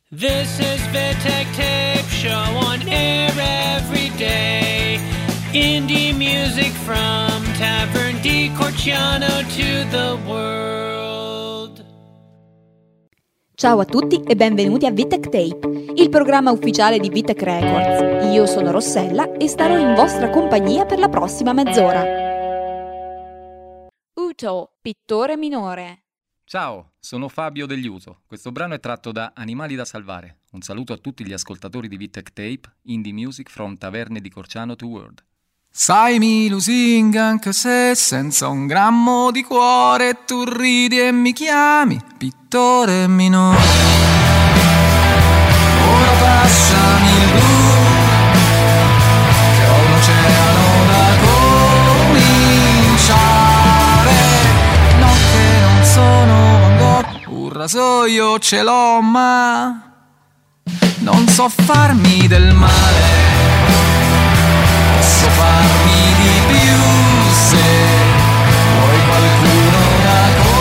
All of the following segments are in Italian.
This is Vitek Tape Show on air every day. Indie music from Tavern di Corciano to the world. Ciao a tutti e benvenuti a Vitek Tape, il programma ufficiale di Vitek Records. Io sono Rossella e starò in vostra compagnia per la prossima mezz'ora. Uto, pittore minore. Ciao, sono Fabio degli Uso. Questo brano è tratto da Animali da salvare. Un saluto a tutti gli ascoltatori di Vitek Tape, Indie Music from Taverne di Corciano to World. Sai mi lusinga anche se senza un grammo di cuore tu ridi e mi chiami pittore minore. Ora passami il blu, che ho un oceano da cominciare. No che non sono Van Gogh, un rasoio ce l'ho ma non so farmi del male. Posso farmi di più se vuoi qualcuno da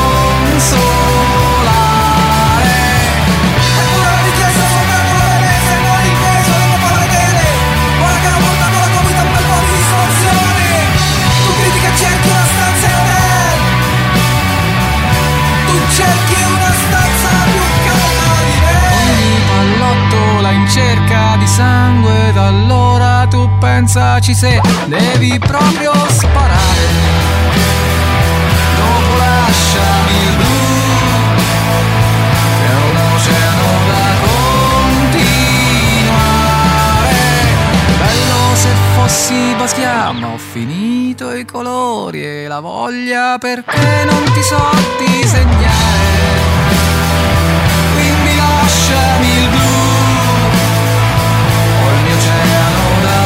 consolare. E pure la richiesta soltanto la mese, non il peso delle parole vere. Ora che ho portato la tua vita un bel po' di distorsione, tu credi che cerchi una stanza in hotel, tu cerchi una stanza più calda di me. Ogni pallottola in cerca di sangue, da allora tu pensaci se devi proprio sparare. Dopo lasciami il blu, che è un oceano da continuare. Bello se fossi Basquiat, ma ho finito i colori e la voglia perché non ti so disegnare. Quindi lasciami il blu, ho il mio oceano da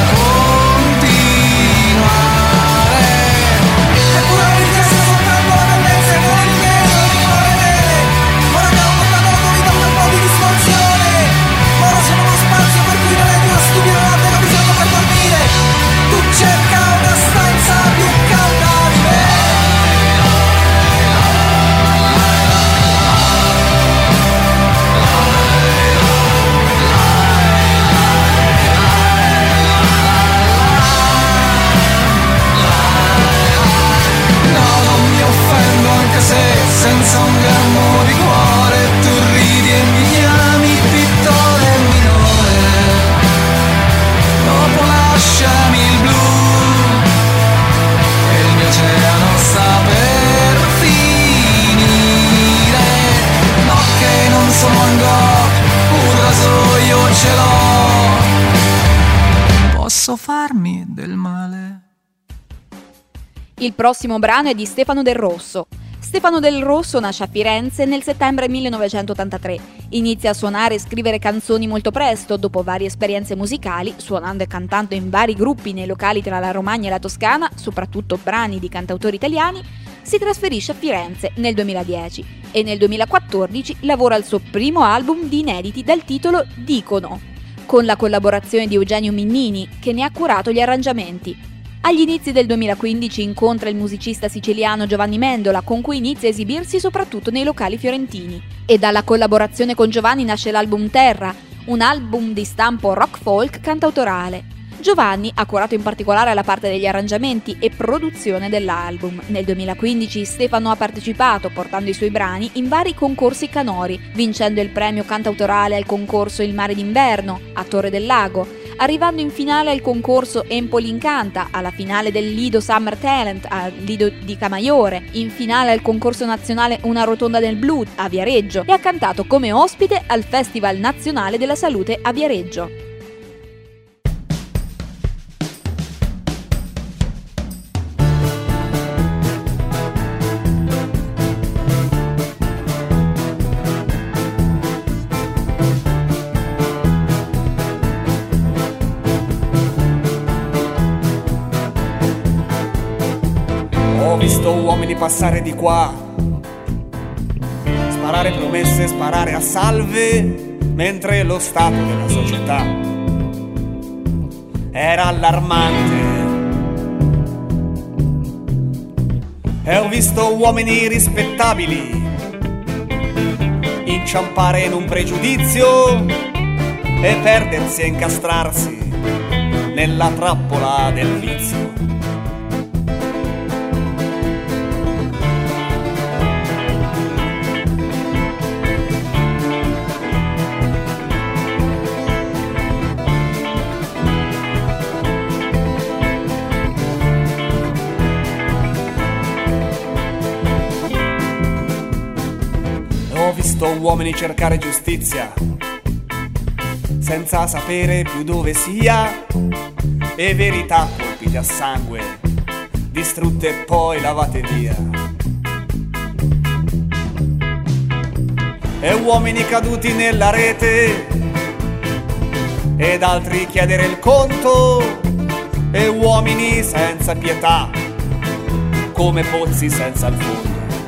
continuare. Eppure la richiesta soltanto la tendenza e non il peso di non vedere. Ora che ho portato la tua vita un bel po' di distorsione, ora sono uno spazio per cui non è di una stupida notte che ho bisogno per dormire. Tu cerca una stanza più calda di me. Senza un grammo di cuore tu ridi e mi chiami pittore minore. Dopo lasciami il blu, e il mio oceano sta per finire. No che non sono Van Gogh, un rasoio ce l'ho, posso farmi del male. Il prossimo brano è di Stefano Del Rosso. Stefano Del Rosso nasce a Firenze nel settembre 1983. Inizia a suonare e scrivere canzoni molto presto, dopo varie esperienze musicali, suonando e cantando in vari gruppi nei locali tra la Romagna e la Toscana, soprattutto brani di cantautori italiani. Si trasferisce a Firenze nel 2010 e nel 2014 lavora al suo primo album di inediti dal titolo Dicono, con la collaborazione di Eugenio Minnini, che ne ha curato gli arrangiamenti. Agli inizi del 2015 incontra il musicista siciliano Giovanni Mendola, con cui inizia a esibirsi soprattutto nei locali fiorentini. E dalla collaborazione con Giovanni nasce l'album Terra, un album di stampo rock folk cantautorale. Giovanni ha curato in particolare la parte degli arrangiamenti e produzione dell'album. Nel 2015 Stefano ha partecipato, portando i suoi brani, in vari concorsi canori, vincendo il premio cantautorale al concorso Il Mare d'Inverno, a Torre del Lago, arrivando in finale al concorso Empoli Incanta, alla finale del Lido Summer Talent al Lido di Camaiore, in finale al concorso nazionale Una Rotonda del Blu a Viareggio e ha cantato come ospite al Festival Nazionale della Salute a Viareggio. Ho visto uomini passare di qua, sparare promesse, sparare a salve, mentre lo stato della società era allarmante. E ho visto uomini rispettabili inciampare in un pregiudizio e perdersi e incastrarsi nella trappola del vizio. Ho visto uomini cercare giustizia senza sapere più dove sia, e verità colpite a sangue, distrutte e poi lavate via. E uomini caduti nella rete, ed altri chiedere il conto, e uomini senza pietà, come pozzi senza il fondo.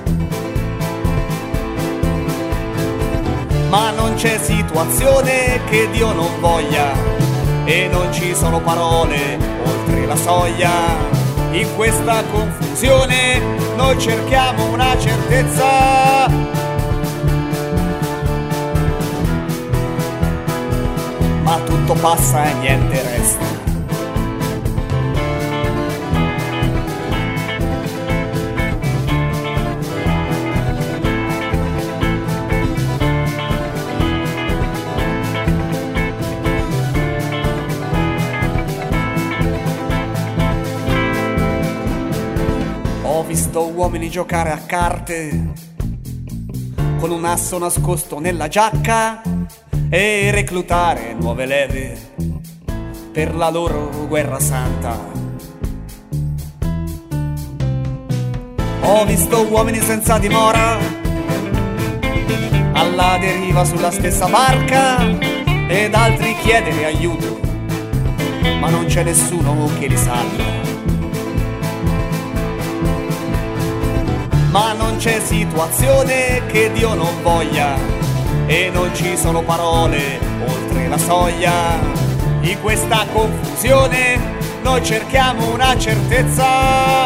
Ma non c'è situazione che Dio non voglia, e non ci sono parole oltre la soglia. In questa confusione noi cerchiamo una certezza, ma tutto passa e niente resta. Ho visto uomini giocare a carte con un asso nascosto nella giacca e reclutare nuove leve per la loro guerra santa. Ho visto uomini senza dimora alla deriva sulla stessa barca, ed altri chiedere aiuto, ma non c'è nessuno che li salva. Ma non c'è situazione che Dio non voglia, e non ci sono parole oltre la soglia. In questa confusione noi cerchiamo una certezza,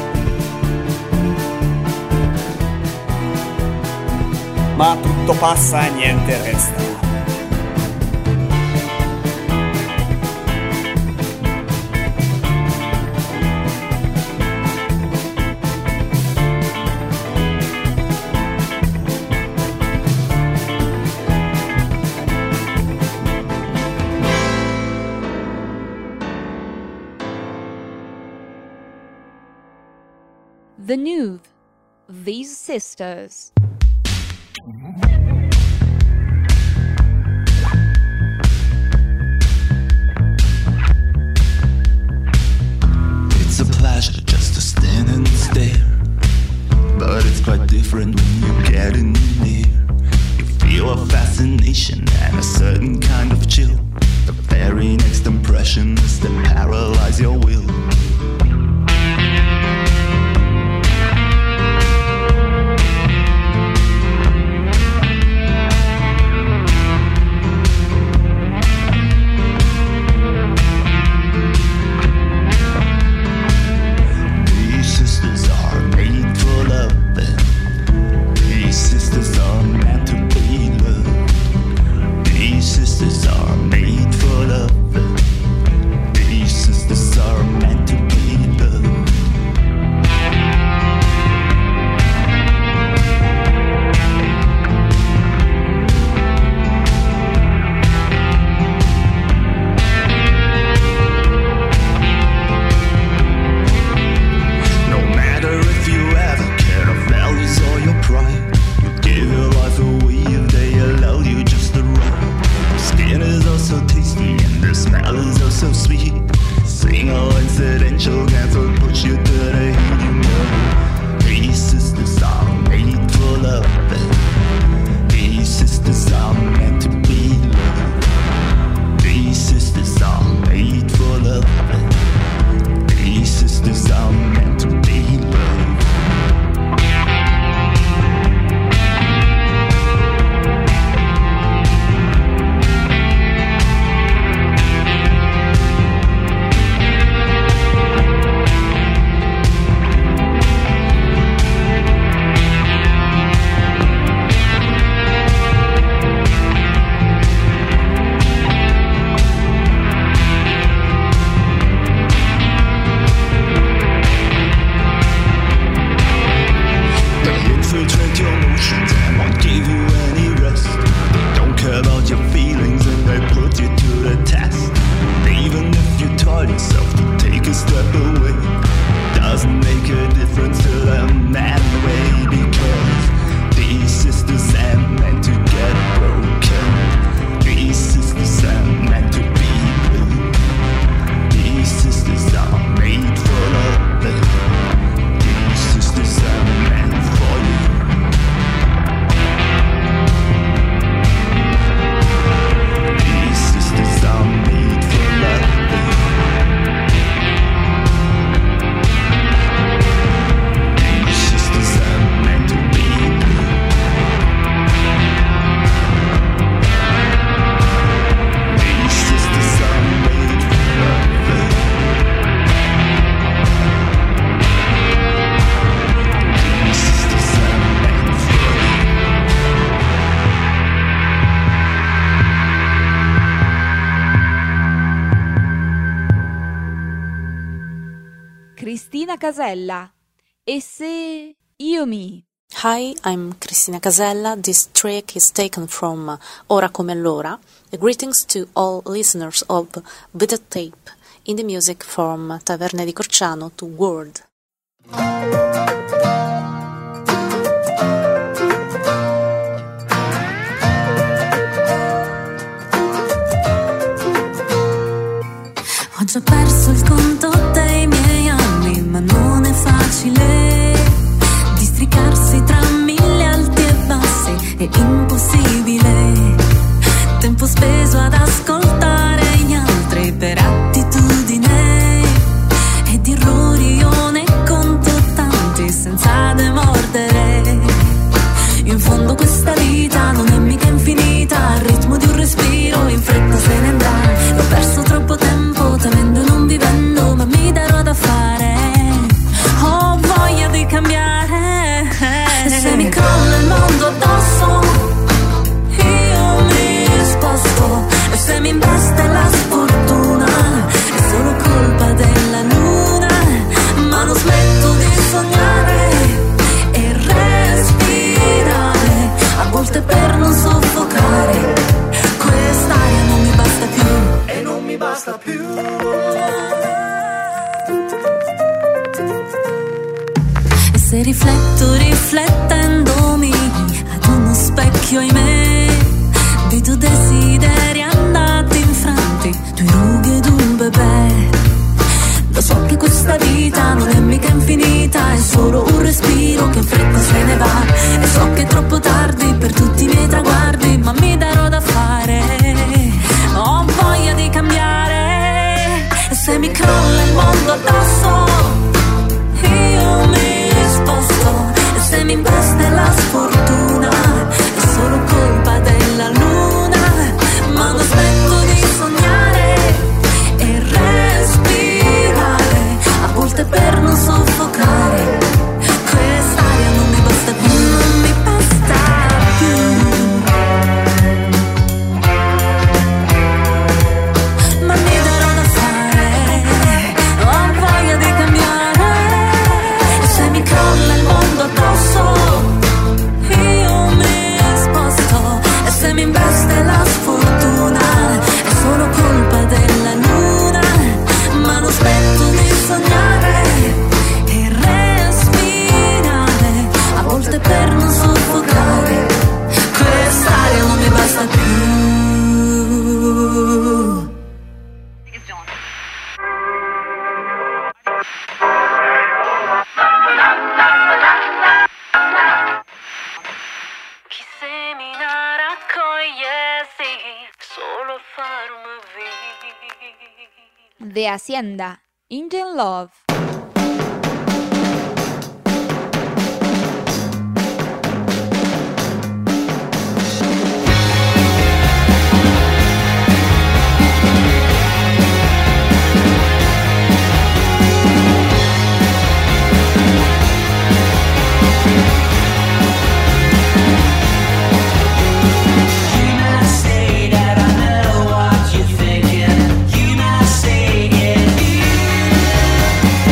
ma tutto passa e niente resta. The Nude, These Sisters. It's a pleasure just to stand and stare, but it's quite different when you get in near. You feel a fascination and a certain kind of chill. The very next impression is to paralyze your will. Cristina Casella. E se io mi... Hi, I'm Cristina Casella. This track is taken from Ora come l'ora. Greetings to all listeners of Bitter Tape, in the music from Taverne di Corciano to World. Ho già perso il conto dei miei anni, ma non è facile districarsi tra mille alti e bassi, è impossibile. Tempo speso ad ascoltare gli altri per attitudine e di errori io ne conto tanti senza demordere. In fondo questa vita non è mica infinita, al ritmo di un respiro in fretta se ne andrà. L'ho perso troppo tempo temendo e non vivendo, ma mi darò da fare. Ho voglia di cambiare. E se mi crolla il mondo addosso, io mi sposto. E se mi investe la sfortuna, è solo colpa della luna. Ma non smetto di sognare e respirare, a volte per non soffocare. Quest'aria non mi basta più, e non mi basta più. E se rifletto riflettendomi ad uno specchio, ahimè, vedo desideri andati infranti, due rughe ed un bebè. Lo so che questa vita non è mica infinita, è solo un respiro che in fretta se ne va. E so che è troppo tardi per tutti i miei traguardi, ma mi darò da fare. Ho voglia di cambiare. E se mi crolla il mondo addosso, io mi sposto. E se mi investe la sfortuna, è solo colpa della luna. Ma non smetto di sognare e respirare, a volte per non soffocare. Quest'aria non mi basta più, non mi basta più. Ma mi darò da fare, ho voglia di cambiare. E se mi crolla il mondo addosso, io mi sposto. E se mi investe la sfortuna, è solo colpa della luna. Ma non smetto di sognare e respirare, a volte per non soffocare. Quest'aria non mi basta più. Chi semina raccogliesi solo farmi. The Hacienda, Indian Love. Say that I know what you're thinking. You might say it.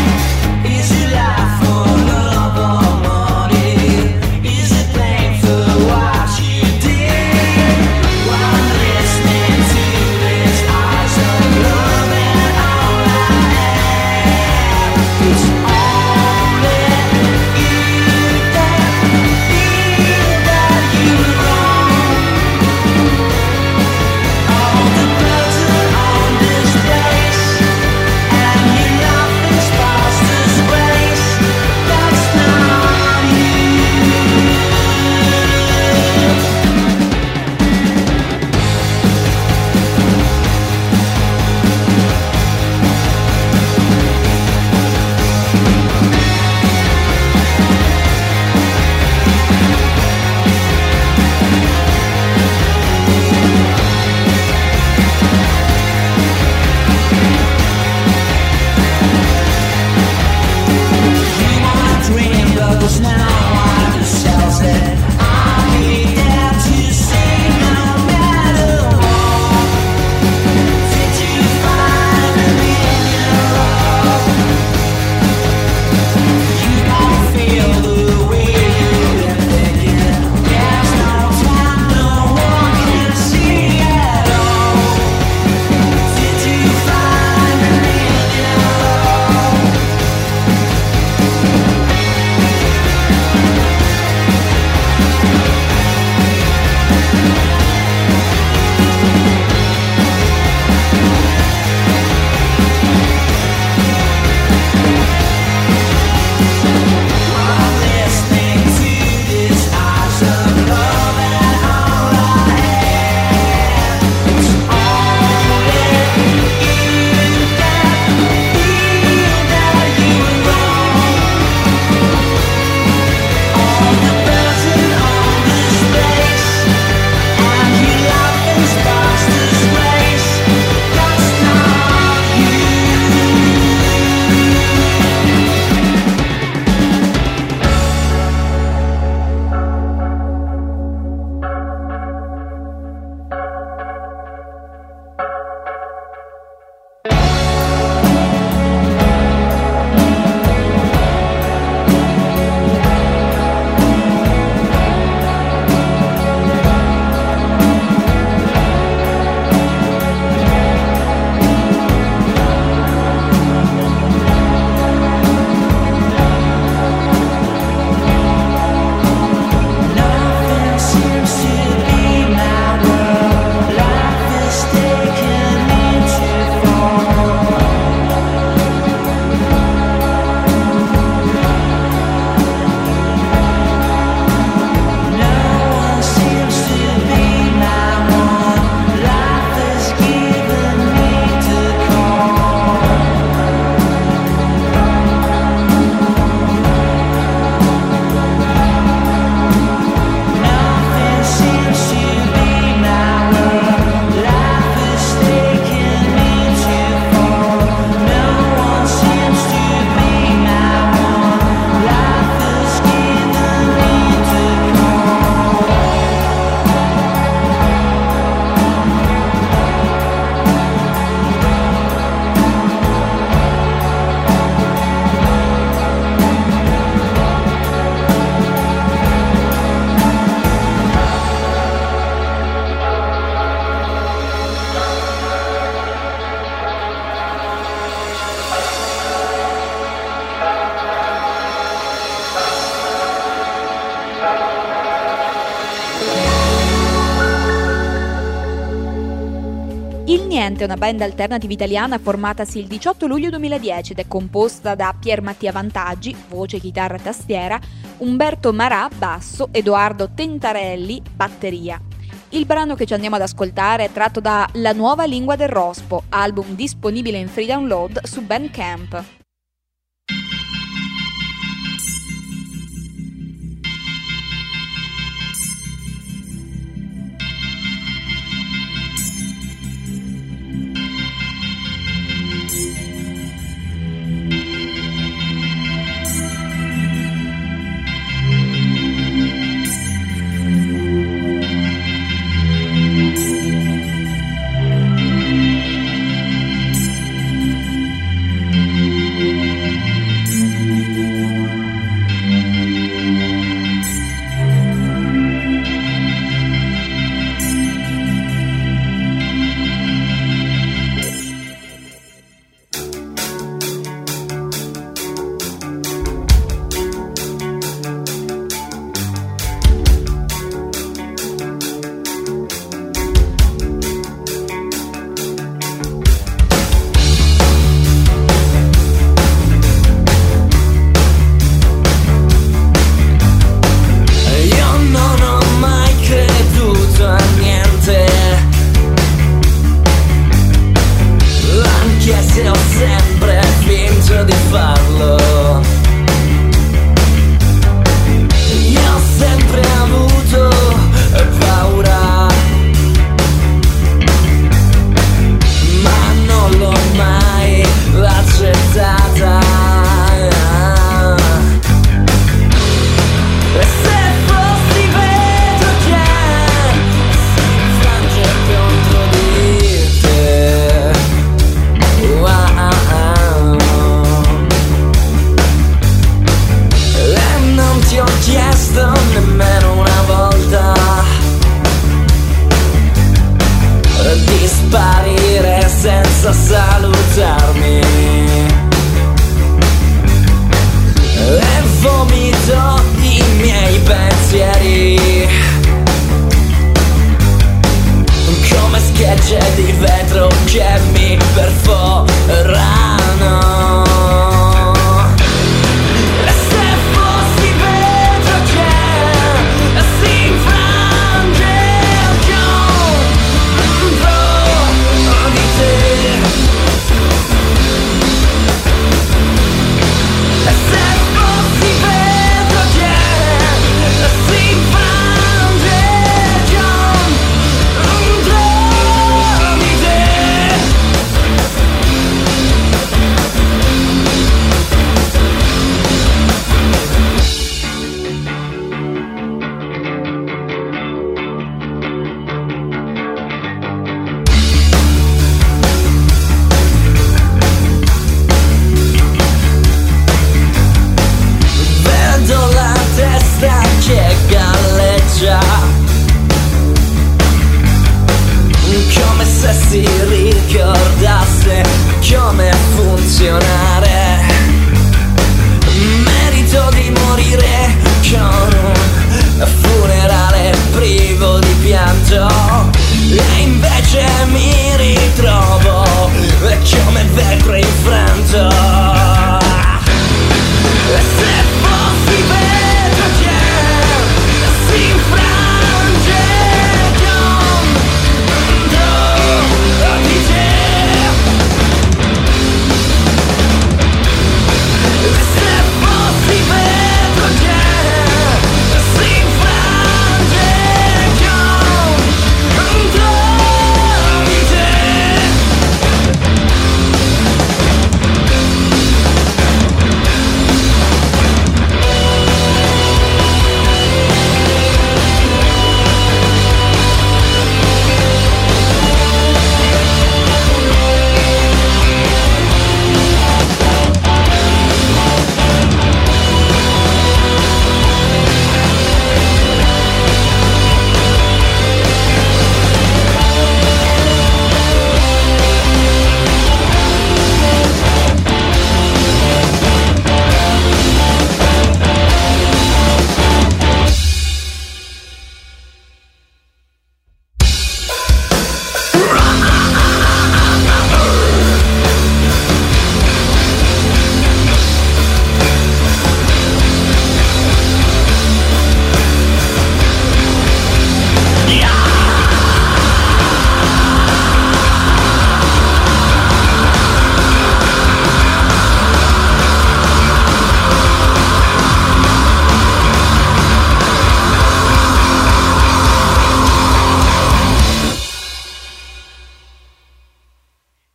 Il Niente è una band alternative italiana formatasi il 18 luglio 2010 ed è composta da Pier Mattia Vantaggi, voce, chitarra e tastiera, Umberto Marà, basso, Edoardo Tentarelli, batteria. Il brano che ci andiamo ad ascoltare è tratto da La nuova lingua del rospo, album disponibile in free download su Bandcamp.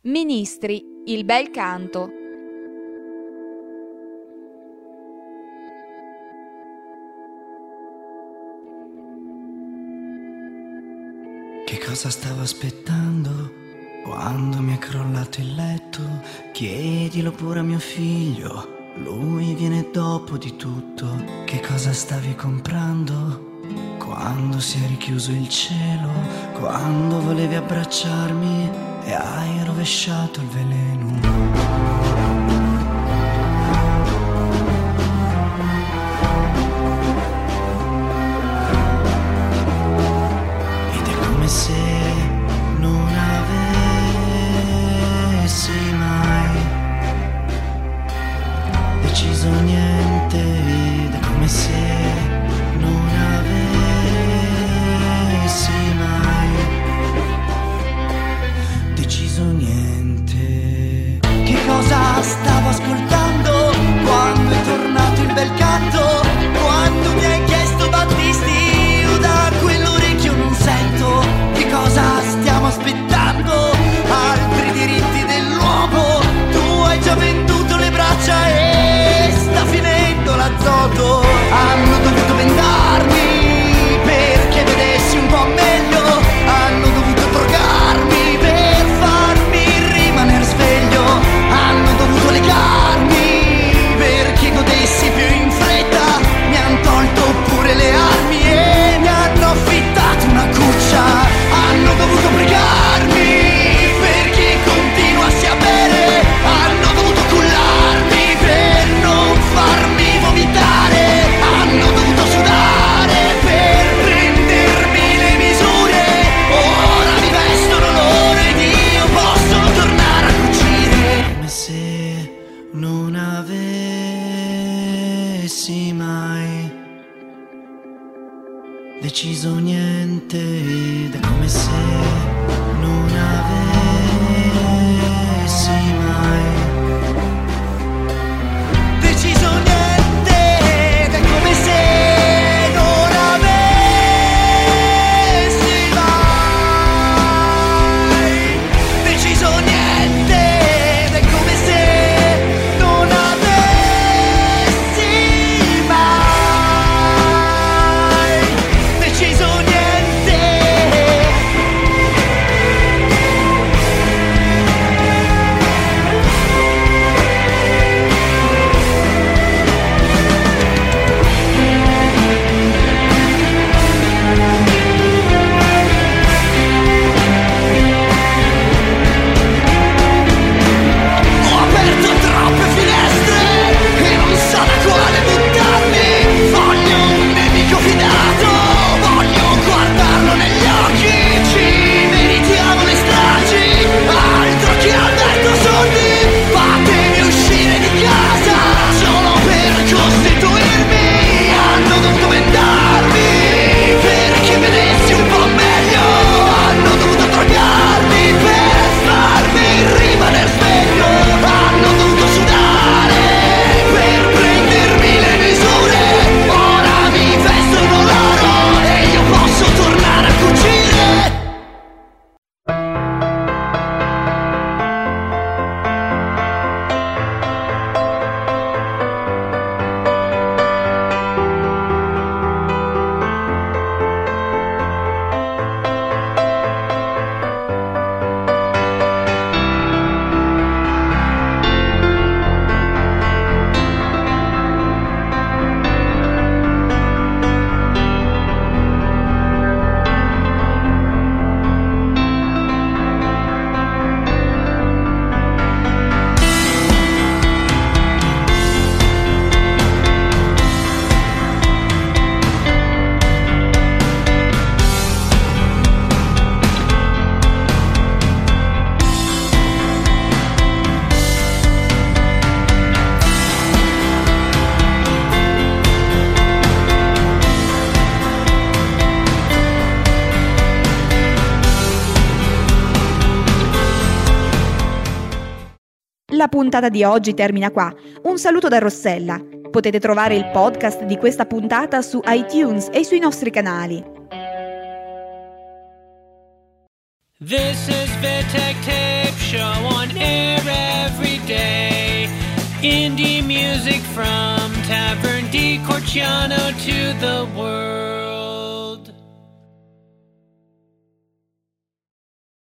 Ministri, il bel canto. Che cosa stavo aspettando quando mi è crollato il letto? Chiedilo pure a mio figlio, lui viene dopo di tutto. Che cosa stavi comprando quando si è richiuso il cielo? Quando volevi abbracciarmi e hai rovesciato il veleno? Se non avessi mai deciso niente, ed è come se non avessi mai deciso niente. Che cosa stavo ascoltando quando è tornato il bel canto? Quando mi hai chiesto Battisti, io da quell'orecchio non sento. Che cosa stiamo aspettando? Altri diritti dell'uomo? Tu hai già venduto le braccia e sta finendo l'azoto. Hanno dovuto vendarmi perché vedessi un po' meglio. Hanno dovuto drogarmi per farmi rimanere sveglio. Hanno dovuto legarmi perché godessi più in fretta. Mi han tolto pure le armi e mi hanno affittato una cuccia. Hanno dovuto pregarmi perché continuassi a bere. Hanno dovuto cullarmi per non farmi vomitare. Hanno dovuto sudare per prendermi le misure. Ora mi vestono loro ed io posso tornare a cucire. Come se non avessi mai deciso niente, ed è come se non avessi mai deciso niente, ed è come se non avessi mai deciso niente, ed è come se non avessi mai deciso niente. Ho aperto troppe finestre e non so da quale buttarmi. Voglio un nemico fidato, voglio guardarlo negli occhi. Ci meritiamo le stragi, altro che Alberto Sordi. Fatemi uscire di casa solo per costituirmi. Hanno dovuto vendarmi perché vedessi un po' meglio. Hanno dovuto drogarmi per farmi rimanere sveglio. Hanno dovuto sudare per prendermi le misure. Ora mi vestono loro e io posso tornare a cucire. La puntata di oggi termina qua. Un saluto da Rossella. Potete trovare il podcast di questa puntata su iTunes e sui nostri canali. This is Vitek Tape Show on air every day. Indie music from Tavern di Corciano to the world.